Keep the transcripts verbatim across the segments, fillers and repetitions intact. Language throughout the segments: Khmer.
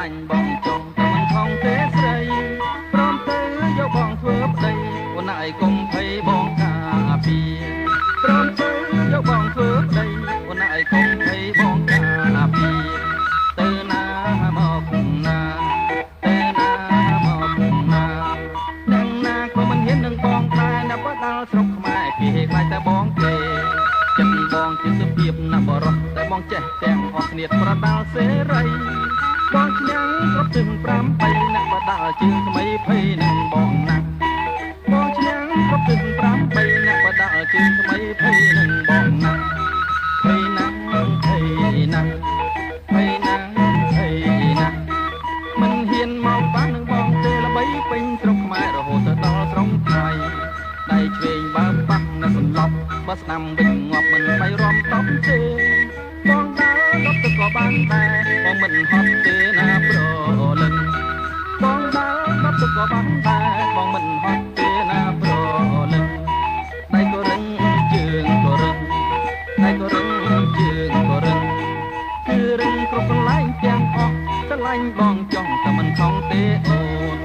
ញ់បងចង់តែមិនខំទេស្រីព្រមទៅយកបងធ្វើប្តីអូនឯងកុំភ័យបងការពារព្រមទៅយកបងធ្វើប្តីអូនឯងកុំភ័យបងការពារទៅណាមកណាទៅណាមកណាទាំងណាក៏មិនហ៊ាននឹងបងដែរណាបើដល់ស្រុកខ្មែរគេខ្លាចតែបងទេចិត្តបងជាសុភាពណាបរោះតែបងចេះទាំងអស់គ្នាប្រដាល់សេរីបងឈ្នះគ្រប់ជើងប្រាំបីអ្នកបដាល់ជើងថ្មីភ័យនឹងបងណាស់បងឈ្នះគ្រប់ជើងប្រាំបីអ្នកបដាល់ជើងថ្មីភ័យនឹងបងណាស់ភ័យណាស់ភ័យណាស់ភ័យណាស់ភ័យណាស់មិនហ៊ានមកបាននឹងបងទេល្បីពេញស្រុកខ្មែររហូតទៅដល់ស្រុកថៃដៃឆ្វេងបើបាក់នៅសន្លប់បើស្ដាំវិញងាប់មិនbayរំតប់ទេបងដើរដប់ទៅក៏បានដែរបងមិនហត់ទេណាប្រលឹងបងដើរដប់ទៅក៏បានដែរបងមិនហត់ទេណាប្រលឹងដៃក៏រឹងជើងក៏រឹងដៃក៏រឹងជើងក៏រឹងគឺរឹងគ្រប់កន្លែងទាំងអស់ស្រឡាញ់បងចង់តែមិនខំទេអូន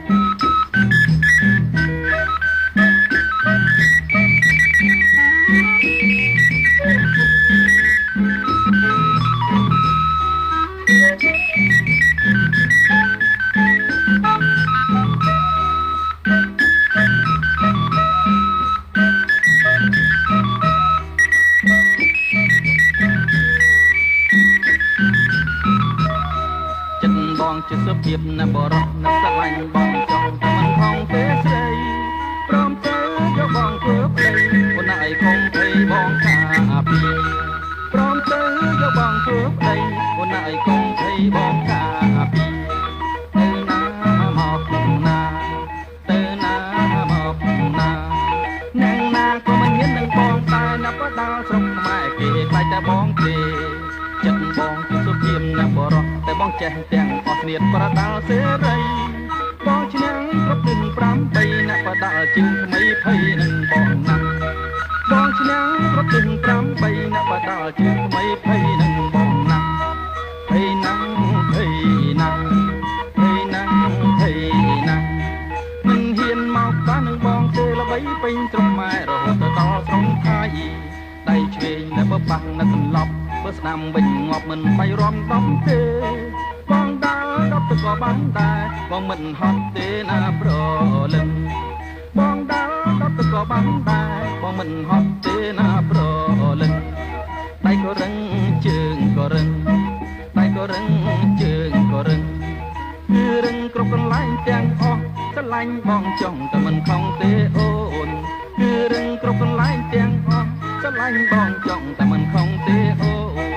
ជាសុភាពណាបរោះណាស្រឡាញ់បងចង់តែមិនខំទេស្រីព្រមទៅយកបងធ្វើប្តីអូនឯងខំភ័យបងការពារព្រមទៅយកបងធ្វើប្តីអូនឯងខំភ័យបងការពារទៅណាមកណាទៅណាមកណាអ្នកណាក៏មិនហ៊ាននឹងបងដែរណាបើដល់ស្រុកខ្មែរគេខ្លាចតែបងទេចិត្តបងជាសុភាពណាបរោះតែបងចេះទាំងអស់គ្នាប្រដាល់សេរីបងឈ្នះគ្រប់ទិញប្រាំបីអ្នកប្រដាល់ជើងថ្មីភ័យនឹងបងណាស់បងឈ្នះគ្រប់ទិញប្រាំបីអ្នកប្រដាល់ជើងថ្មីភ័យនឹងបងណាស់ភ័យណាស់ភ័យណាស់ភ័យណាស់ភ័យណាស់មិនហ៊ានមកបាននឹងបងទេល្បីពេញស្រុកខ្មែររហូតទៅដល់ស្រុកថៃដៃឆ្វេងនៅបបាក់នៅសន្លប់បើស្ដាំវិញងាប់មិនbayរំដំទេបងដើរដប់ទៅក៏បានដែរបងមិនហត់ទេណាប្រលឹងបងដើរដប់ទៅក៏បានដែរបងមិនហត់ទេណាប្រលឹងដៃក៏រឹងជើងក៏រឹងដៃក៏រឹងជើងក៏រឹងគឺរឹងគ្រប់កន្លែងទាំងអស់ស្រឡាញ់បងចង់តែមិនខំទេអូនគឺរឹងគ្រប់កន្លែងទាំងអស់ស្រឡាញ់បងចង់តែមិនខំទេអូន